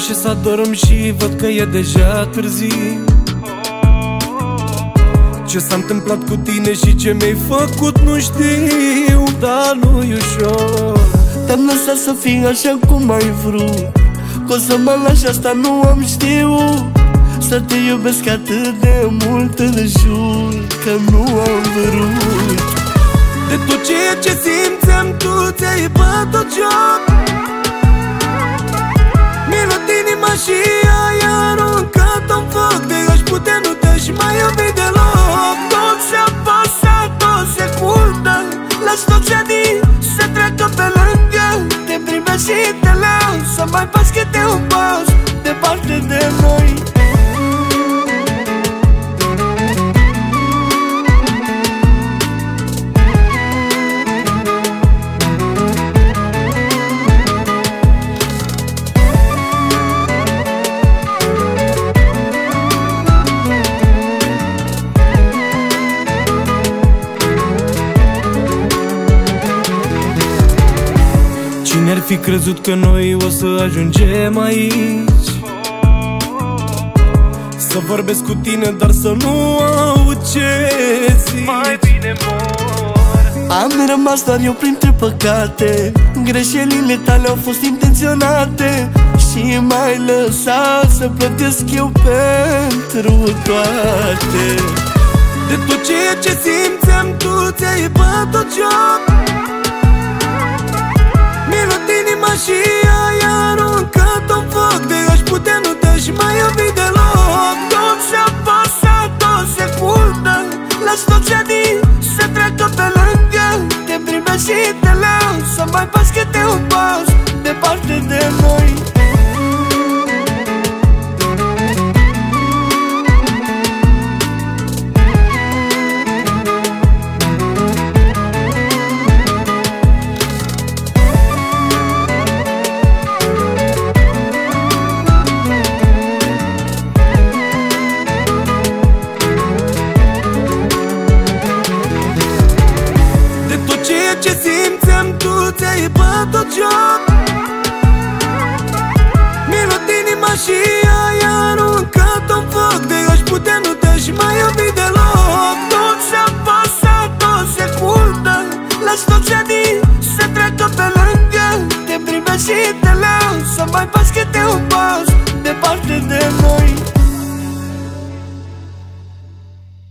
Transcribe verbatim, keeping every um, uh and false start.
și să adorm și văd că e deja târziu. Ce s-a întâmplat cu tine și ce mi-ai făcut nu știu, dar nu-i ușor. Te-am lăsat să fii așa cum ai vrut, că o să mă lași, asta nu am știut. Să te iubesc atât de mult, îl jur că nu am vrut. De tot ceea ce simțeam tu ți-ai bătut joc. Mi-ai luat inima și ai aruncat-o în foc. De aș putea nu te-aș mai iubi deloc. Tot se apasă, tot se secundă, lași tot ce din să treacă pe lângă. Te primești și te las, să mai pas câte un pas departe de noi. Cine ar fi crezut că noi o să ajungem aici? Să vorbesc cu tine, dar să nu aud ce zici. Mai bine mor. Am rămas doar eu printre păcate, greșelile tale au fost intenționate și m-ai lăsat să plătesc eu pentru toate. De tot ceea ce simțeam tu ți-ai bătut joc. Mi-ai luat inima și ai aruncat-o în foc. De aș putea nu te-aș mai iubi deloc. Tot se apasă, tot se secundă, lași tot ce din să treacă pe lângă. Te primești și te las, să mai pas câte un pas departe de noi. Ce simțeam tu ți-ai bătut joc. Mi-ai luat inima și ai aruncat-o în foc. De aș putea nu te-aș mai iubi deloc. Tot se apasă, tot se secundă, lași tot ce din să treacă pe lângă. Te primești și te las, să mai pas câte un pas departe de noi.